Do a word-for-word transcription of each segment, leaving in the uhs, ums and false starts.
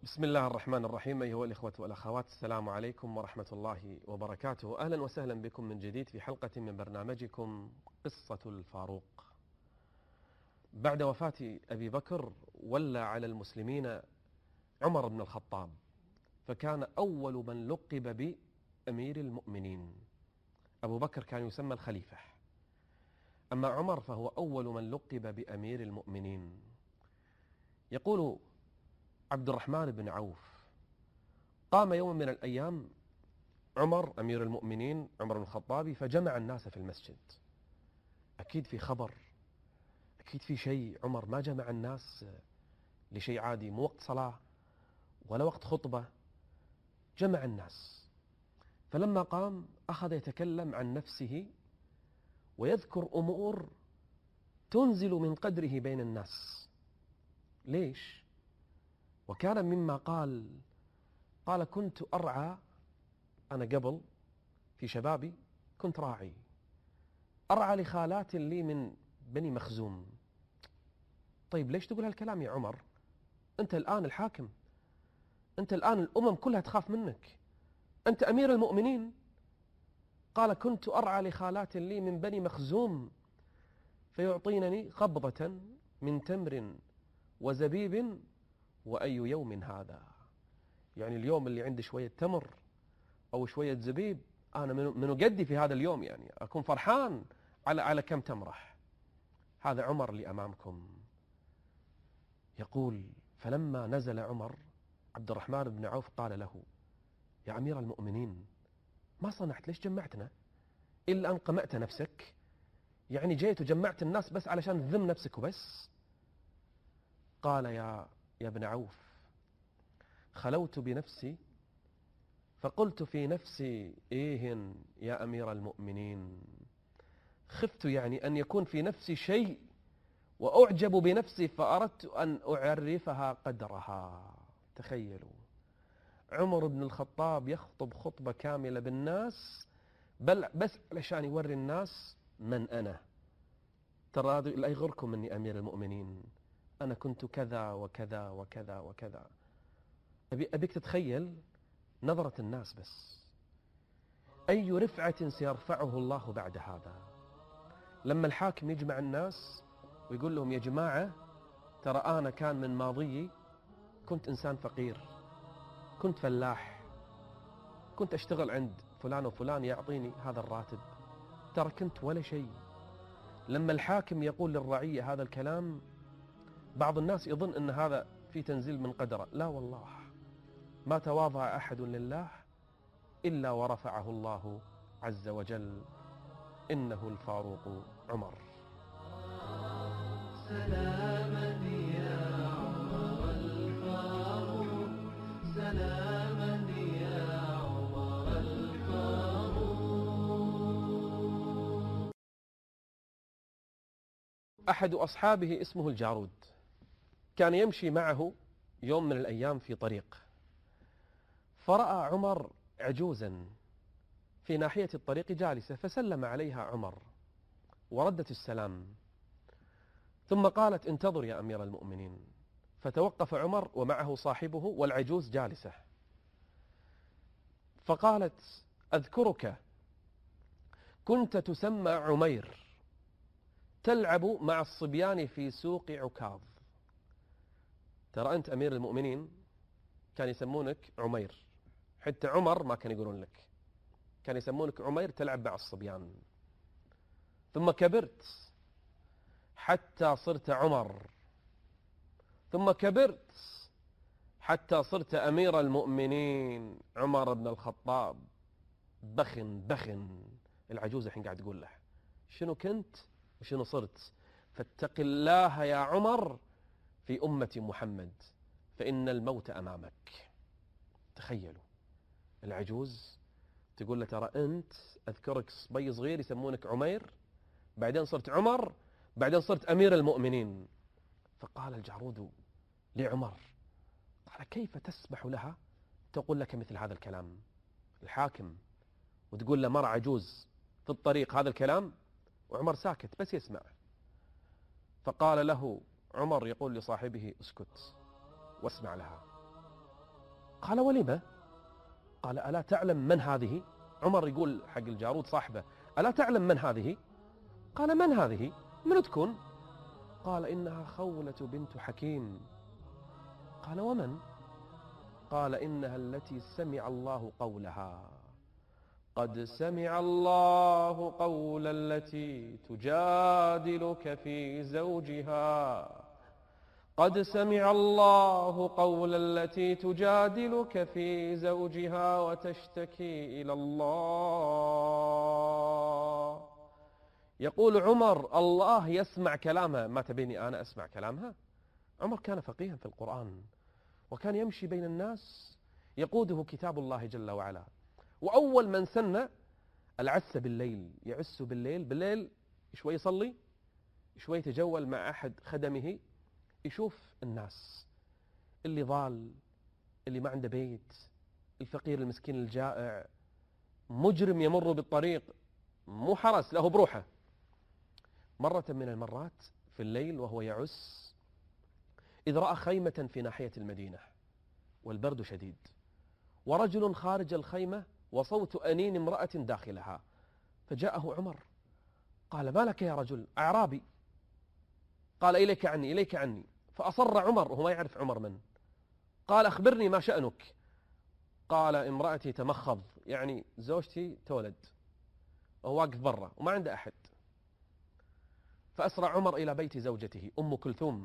بسم الله الرحمن الرحيم. أيها الإخوة والأخوات، السلام عليكم ورحمة الله وبركاته. أهلا وسهلا بكم من جديد في حلقة من برنامجكم قصة الفاروق. بعد وفاة أبي بكر ولى على المسلمين عمر بن الخطاب، فكان أول من لقب بأمير المؤمنين. أبو بكر كان يسمى الخليفة، أما عمر فهو أول من لقب بأمير المؤمنين. يقول عبد الرحمن بن عوف: قام يوم من الأيام عمر أمير المؤمنين عمر بن الخطاب فجمع الناس في المسجد. أكيد في خبر، أكيد في شيء. عمر ما جمع الناس لشيء عادي، مو وقت صلاة ولا وقت خطبة، جمع الناس. فلما قام أخذ يتكلم عن نفسه ويذكر أمور تنزل من قدره بين الناس. ليش؟ وكان مما قال قال كنت أرعى، أنا قبل في شبابي كنت راعي، أرعى لخالات لي من بني مخزوم. طيب ليش تقول هالكلام يا عمر؟ أنت الآن الحاكم، أنت الآن الأمم كلها تخاف منك، أنت أمير المؤمنين. قال كنت أرعى لخالات لي من بني مخزوم فيعطينني قبضة من تمر وزبيب، وأي يوم هذا؟ يعني اليوم اللي عندي شوية تمر أو شوية زبيب أنا من قدي في هذا اليوم، يعني أكون فرحان على على كم تمرح. هذا عمر اللي أمامكم. يقول فلما نزل عمر عبد الرحمن بن عوف قال له: يا أمير المؤمنين، ما صنعت؟ ليش جمعتنا إلا أن قمأت نفسك؟ يعني جيت وجمعت الناس بس علشان تذم نفسك وبس؟ قال: يا يا ابن عوف، خلوت بنفسي فقلت في نفسي: إيه يا أمير المؤمنين، خفت يعني أن يكون في نفسي شيء وأعجب بنفسي فأردت أن أعرفها قدرها. تخيلوا، عمر بن الخطاب يخطب خطبة كاملة بالناس بل بس علشان يوري الناس من أنا. ترى لا يغركم مني أمير المؤمنين، أنا كنت كذا وكذا وكذا وكذا. أبي أبيك تتخيل نظرة الناس بس. أي رفعة سيرفعه الله بعد هذا لما الحاكم يجمع الناس ويقول لهم: يا جماعة، ترى أنا كان من ماضيي كنت إنسان فقير، كنت فلاح، كنت أشتغل عند فلان وفلان يعطيني هذا الراتب، ترى كنت ولا شيء. لما الحاكم يقول للرعية هذا الكلام، بعض الناس يظن أن هذا في تنزيل من قدره. لا والله، ما تواضع أحد لله إلا ورفعه الله عز وجل. إنه الفاروق عمر. سلاما يا عمر الفاروق، سلاما يا عمر الفاروق. أحد أصحابه اسمه الجارود، كان يمشي معه يوم من الأيام في طريق، فرأى عمر عجوزا في ناحية الطريق جالسة، فسلم عليها عمر وردت السلام، ثم قالت: انتظر يا أمير المؤمنين. فتوقف عمر ومعه صاحبه والعجوز جالسة، فقالت: أذكرك كنت تسمى عمير، تلعب مع الصبيان في سوق عكاظ. ترى أنت أمير المؤمنين كان يسمونك عمير، حتى عمر ما كان يقولون لك، كان يسمونك عمير تلعب مع الصبيان. ثم كبرت حتى صرت عمر، ثم كبرت حتى صرت أمير المؤمنين عمر بن الخطاب. بخن بخن. العجوز الحين قاعد تقول له: شنو كنت وشنو صرت؟ فاتق الله يا عمر في أمة محمد، فإن الموت أمامك. تخيلوا، العجوز تقول له: ترى أنت أذكرك صبي صغير يسمونك عمير، بعدين صرت عمر، بعدين صرت أمير المؤمنين. فقال الجارود لعمر: قال كيف تسمح لها تقول لك مثل هذا الكلام؟ الحاكم وتقول له مرة عجوز في الطريق هذا الكلام؟ وعمر ساكت بس يسمع. فقال له عمر يقول لصاحبه: اسكت واسمع لها. قال ولم؟ قال ألا تعلم من هذه؟ عمر يقول حق الجارود صاحبه ألا تعلم من هذه؟ قال من هذه؟ من تكون؟ قال إنها خولة بنت حكيم. قال ومن؟ قال إنها التي سمع الله قولها قد سمع الله قول التي تجادلك في زوجها قد سمع الله قول التي تجادلك في زوجها وتشتكي إلى الله. يقول عمر الله يسمع كلامها، ما تبيني أنا أسمع كلامها؟ عمر كان فقيها في القرآن وكان يمشي بين الناس يقوده كتاب الله جل وعلا، وأول من سن العس بالليل، يعس بالليل، بالليل شوي يصلي شوي يتجول مع أحد خدمه يشوف الناس اللي ضال، اللي ما عنده بيت، الفقير المسكين الجائع، مجرم يمر بالطريق مو حرس له بروحه. مرة من المرات في الليل وهو يعس إذ رأى خيمة في ناحية المدينة والبرد شديد ورجل خارج الخيمة وصوت أنين امرأة داخلها، فجاءه عمر قال ما لك يا رجل؟ أعرابي. قال إليك عني إليك عني. فأصر عمر وهو ما يعرف عمر من. قال أخبرني ما شأنك؟ قال امرأتي تمخض، يعني زوجتي تولد وهو واقف برا وما عنده أحد. فأسرع عمر إلى بيت زوجته أم كلثوم.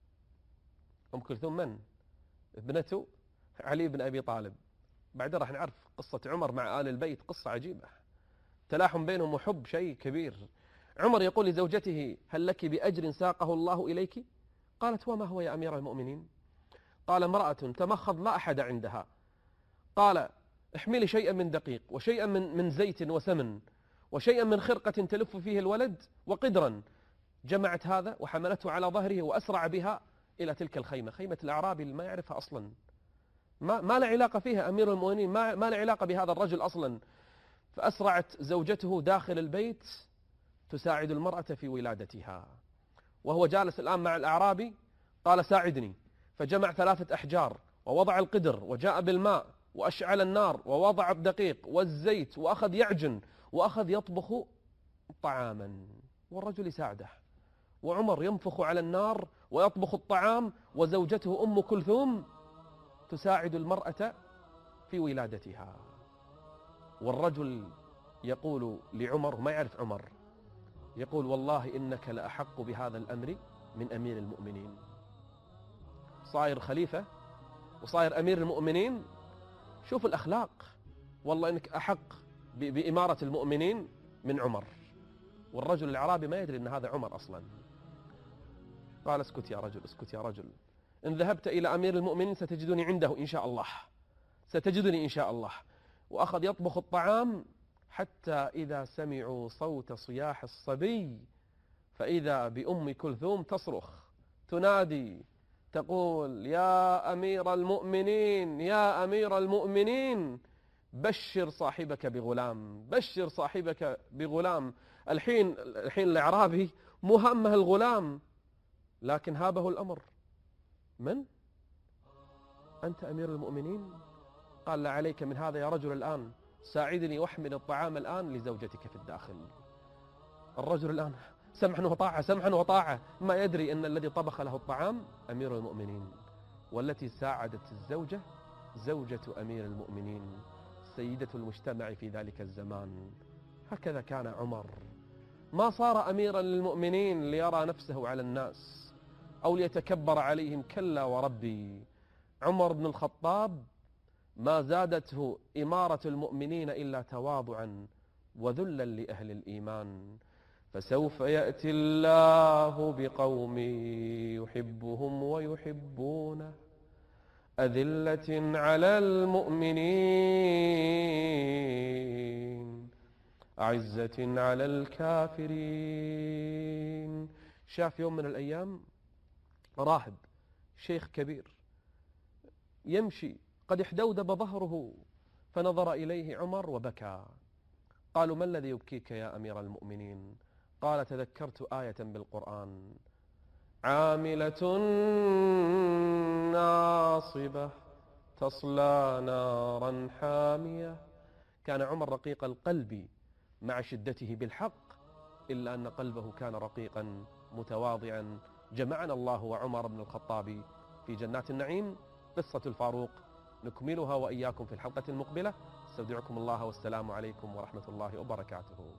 أم كلثوم من؟ ابنته علي بن أبي طالب. بعدين راح نعرف قصة عمر مع آل البيت، قصة عجيبة، تلاحم بينهم وحب شيء كبير. عمر يقول لزوجته هل لك بأجر ساقه الله إليك؟ قالت وما هو يا أمير المؤمنين؟ قال امرأة تمخض لا أحد عندها. قال احملي شيئا من دقيق وشيئا من, من زيت وسمن وشيئا من خرقة تلف فيه الولد وقدرا. جمعت هذا وحملته على ظهره وأسرع بها إلى تلك الخيمة، خيمة الأعرابي اللي ما يعرفها أصلا، ما, ما له علاقة فيها أمير المؤمنين، ما, ما له علاقة بهذا الرجل أصلا. فأسرعت زوجته داخل البيت تساعد المرأة في ولادتها، وهو جالس الآن مع الأعرابي قال ساعدني، فجمع ثلاثة أحجار ووضع القدر وجاء بالماء وأشعل النار ووضع الدقيق والزيت وأخذ يعجن وأخذ يطبخ طعاما والرجل يساعده، وعمر ينفخ على النار ويطبخ الطعام وزوجته أم كلثوم تساعد المرأة في ولادتها. والرجل يقول لعمر وما يعرف عمر، يقول والله إنك لأحق بهذا الأمر من أمير المؤمنين. صاير خليفة وصاير أمير المؤمنين، شوف الأخلاق، والله إنك أحق بإمارة المؤمنين من عمر. والرجل الأعرابي ما يدري أن هذا عمر أصلا. قال اسكت يا رجل اسكت يا رجل، إن ذهبت إلى أمير المؤمنين ستجدني عنده إن شاء الله، ستجدني إن شاء الله. وأخذ يطبخ الطعام حتى إذا سمعوا صوت صياح الصبي فإذا بأم كلثوم تصرخ تنادي تقول يا أمير المؤمنين يا أمير المؤمنين بشر صاحبك بغلام، بشر صاحبك بغلام. الحين الحين الأعرابي مهمه الغلام، لكن هابه الأمر. من؟ أنت أمير المؤمنين؟ قال لا عليك من هذا يا رجل، الآن ساعدني واحمل الطعام الآن لزوجتك في الداخل. الرجل الآن سمعا وطاعة سمعا وطاعة، ما يدري أن الذي طبخ له الطعام أمير المؤمنين، والتي ساعدت الزوجة زوجة أمير المؤمنين سيدة المجتمع في ذلك الزمان. هكذا كان عمر، ما صار أميرا للمؤمنين ليرى نفسه على الناس أو ليتكبر عليهم، كلا وربي. عمر بن الخطاب ما زادته إمارة المؤمنين إلا تواضعا وذلا لأهل الإيمان. فسوف يأتي الله بقوم يحبهم ويحبونه أذلة على المؤمنين أعزة على الكافرين. شاف يوم من الأيام راهب شيخ كبير يمشي قد احدودب ظهره، فنظر إليه عمر وبكى. قالوا ما الذي يبكيك يا أمير المؤمنين؟ قال تذكرت آية بالقرآن عاملة ناصبة تصلى نارا حامية. كان عمر رقيق القلب مع شدته بالحق، إلا أن قلبه كان رقيقا متواضعا. جمعنا الله وعمر بن الخطاب في جنات النعيم. قصة الفاروق نكملها وإياكم في الحلقة المقبلة. استودعكم الله والسلام عليكم ورحمة الله وبركاته.